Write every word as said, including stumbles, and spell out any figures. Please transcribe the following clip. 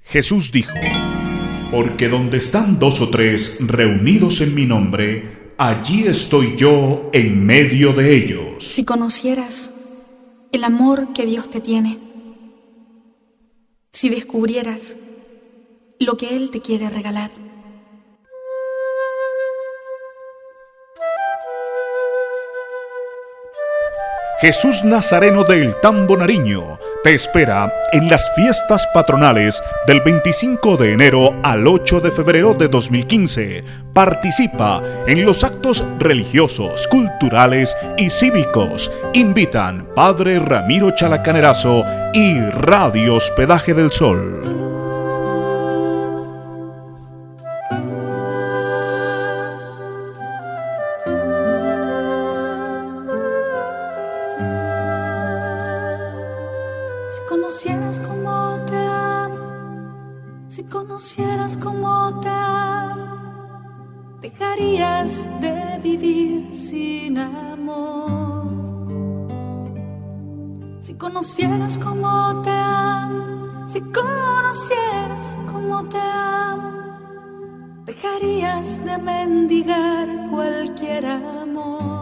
Jesús dijo: porque donde están dos o tres reunidos en mi nombre, allí estoy yo en medio de ellos. Si conocieras el amor que Dios te tiene, si descubrieras lo que Él te quiere regalar. Jesús Nazareno del Tambo Nariño te espera en las fiestas patronales del veinticinco de enero al ocho de febrero de dos mil quince. Participa en los actos religiosos, culturales y cívicos. Invitan Padre Ramiro Chalacanerazo y Radio Hospedaje del Sol. Si conocieras cómo te amo, si conocieras cómo te amo, dejarías de vivir sin amor. Si conocieras cómo te amo, si conocieras cómo te amo, dejarías de mendigar cualquier amor.